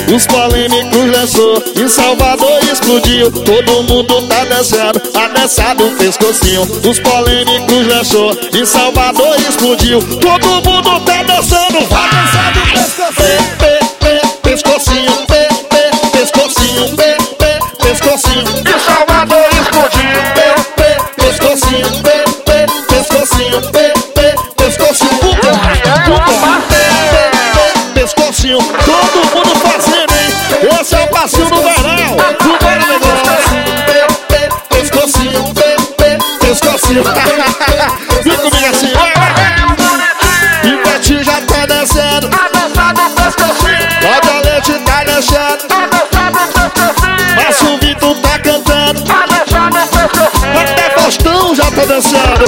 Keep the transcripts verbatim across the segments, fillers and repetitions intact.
Os polêmicos lançou, em Salvador explodiu. Todo mundo tá dançando, a dança do pescocinho. Os polêmicos lançou, em Salvador explodiu. Todo mundo tá dançando, vai dançar do pescocinho. Pe, pe, pescocinho, pe, pe, pescocinho, pe, pe, pescocinho. Em Salvador explodiu. Pe, pe, pescocinho, pe, pe, pescocinho, pe, pe, pescocinho. Puta, puta, pe, pe, pescocinho. Todo mundo fazendo, hein? Esse é o passinho do verão. Do verão, pescocinho, pe, pe, pescocinho. Vem comigo assim, vai. E Betinho já tá dançando. Cláudia Leite tá dançando. Márcio Vitor tá cantando. Até Faustão já tá dançando.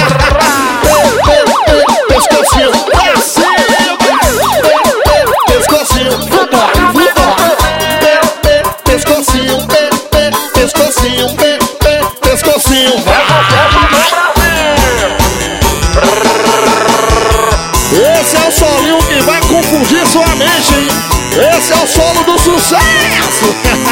Pescocinho, pescocinho, pescocinho, pescocinho, pescocinho. Esse é o solinho que vai confundir sua mente, hein? Esse é o solo do sucesso.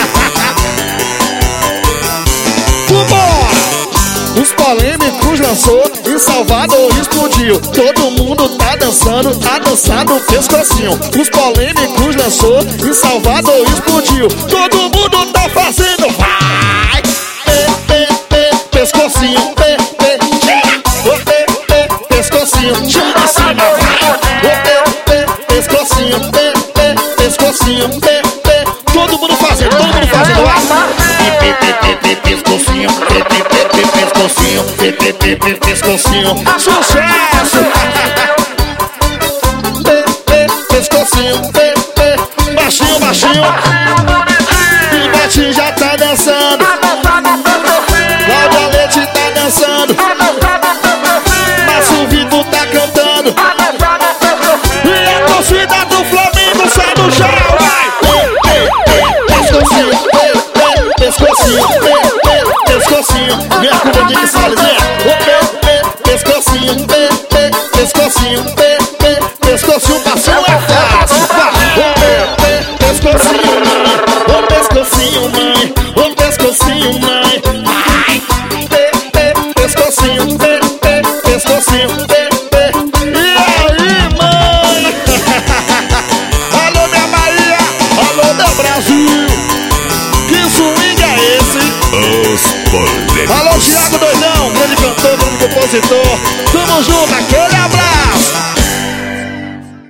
Vambora! Os polêmicos lançou, em Salvador explodiu. Todo mundo tá dançando, tá dançando o pescocinho. Os polêmicos lançou, em Salvador explodiu. Todo mundo tá fazendo, vai! Pe, pe, pe, pescocinho, pe, pe, tira! O pe, pe, pescocinho, tira pra cima, vai! O pe, pe, pescocinho, pe, pe, pescocinho, pe, pe. Todo mundo fazendo, todo mundo fazendo, vai! Pe, pe, pe, pe, pescocinho, pe, pe, pe, pescocinho, pe, pe, pe, pescocinho, sucesso! Pe, pe, pescocinho, pe, pe, baixinho, baixinho. E Betinho já tá dançando. Cláudia Leite tá dançando. Márcio Vitor tá cantando. E a torcida do Flamengo sai do chão, vai! Pescocinho, pe, pe, pescocinho, pe, pe, pescocinho. Vem a curva de que sale, vem. Pescocinho, pe, pe, pescocinho, pe, pe, pescocinho. Passou é fácil, vai! Pescocinho, mãe, o pescocinho, mãe, o pescocinho, mãe. Ai, pe, pe, pescocinho, pe, pe, pescocinho, pe, pe. E aí, mãe? Alô, minha Bahia, alô, meu Brasil. Que swing é esse? Os polêmicos. Alô, Thiago Doidão, grande cantor, grande compositor. Tamo junto, aquele abraço.